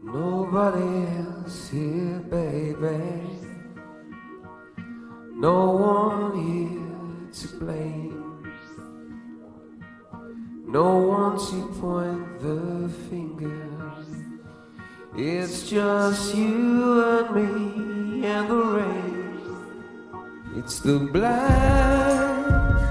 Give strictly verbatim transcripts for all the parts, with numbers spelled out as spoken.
Nobody else here, baby. No one here to blame. No one to point the finger. It's just you and me and the rain. It's the blind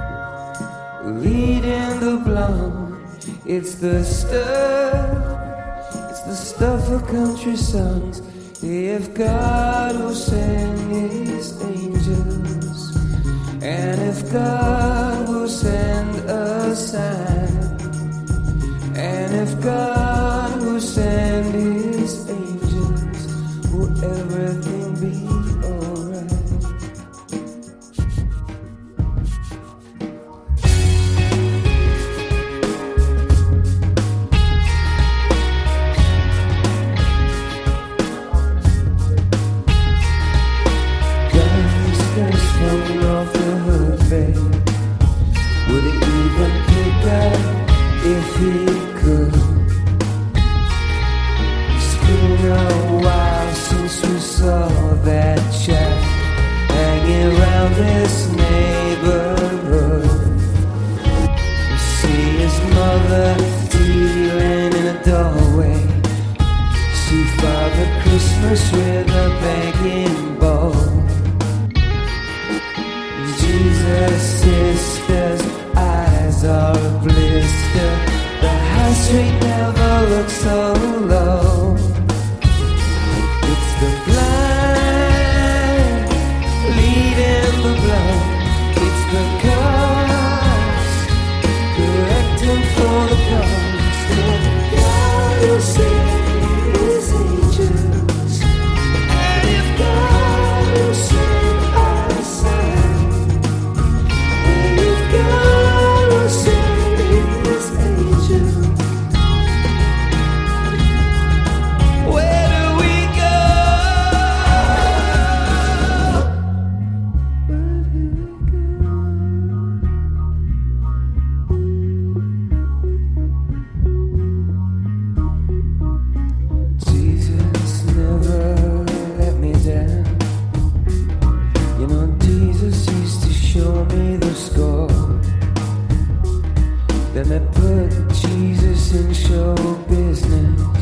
leading the blind. It's the stuff, it's the stuff of country songs. If God will send His angels, and if God will send a sign, and if God will send His angels, will everything be alright? Guns falling off the hood, babe. Would he even pick up if he could? It's been a while since we saw that chap hanging around this neighborhood. You see his mother dealing in a doorway. See Father Christmas with a begging bowl. Jesus' sister's eyes are a blister. The high street never looks so low. It's the blind leading the blind. It's the cops collecting for the cops. And God will send His angels, and if God will send our sign, and if God will send His angels, where do we go? Where do we go? Jesus never let me down. You know, Jesus used to show me the score. Then they put Jesus in show business.